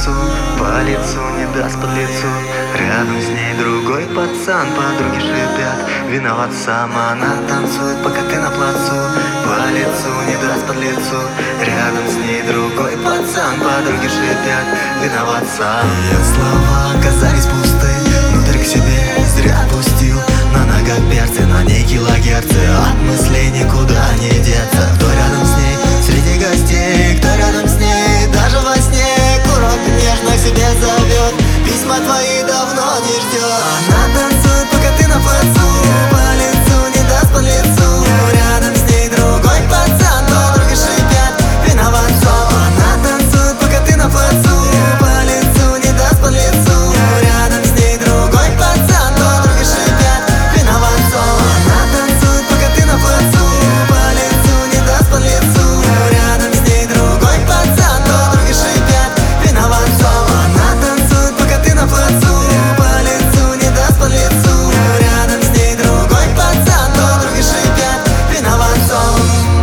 не даст под лицу. Рядом с ней другой пацан, подруги шипят, виноват сам. Она танцует, пока ты на плацу, по лицу не даст под лицу. Рядом с ней другой пацан, подруги шипят, виноват сам. Ее слова оказались пусты, внутрь к себе зря пустил. На ногах перцы, на ней килогерцы, от мыслей никуда не деться. Кто рядом с ней среди гостей, кто рядом с ней даже во сне. Курок нежно к себе зовет, письма твои давно не ждет. Она танцует, пока ты на плацу, по лицу не даст под лицу. Рядом с ней другой пацан, подруги шипят, виноват сам. Она танцует, пока ты на плацу, по лицу не даст под лицу. Рядом с ней другой пацан, подруги шипят, виноват сам. Она танцует, пока ты на плацу, по лицу не даст под лицу. Рядом с ней другой пацан, подруги шипят, виноват сам. Она танцует, пока ты на плацу, по лицу не даст под лицу. Рядом с ней другой пацан, подруги шипят, виноват сам.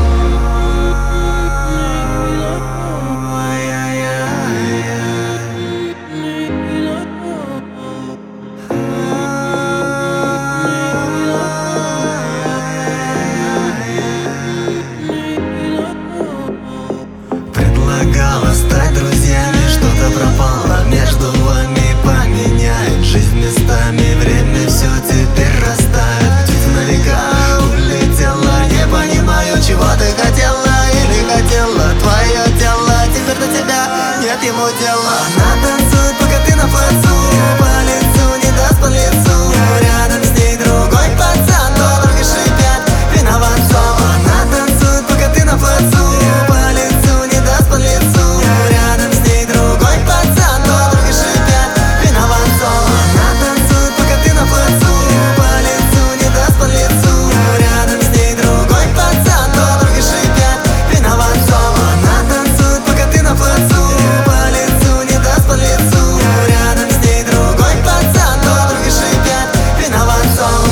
Предлагала стать друзьями, что-то пропало между вами, поменяет жизнь местами. Время все теперь растает, птица на века улетела. Не понимаю, чего ты хотела или хотела. Твое тело теперь до тебя нет ему дела. Она танцует, пока ты на плацу, по лицу не даст под лицу. Рядом с ней другой пацан, подруги шипят, виноват сам. Она танцует, пока ты на плацу, по лицу не даст под лицу. Рядом с ней другой пацан, подруги шипят, виноват сам. Она танцует, пока ты на плацу, по лицу не даст под лицу. Рядом с ней другой пацан, подруги шипят, виноват сам. Она танцует, пока ты на плацу, по лицу не даст под лицу. Рядом с ней другой пацан, подруги шипят, виноват сам.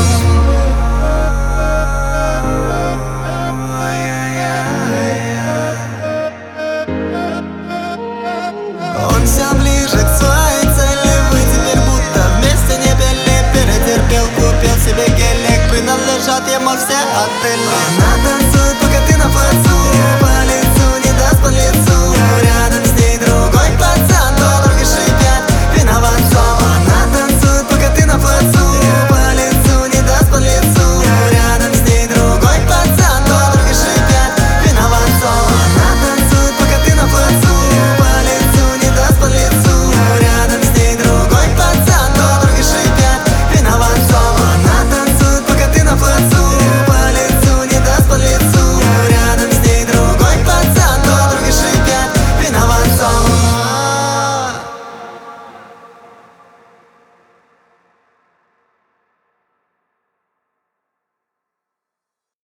Он все ближе к своей цели, вы теперь будто вместе не пели. Перетерпел, купил себе гелик, принадлежат ему все отели.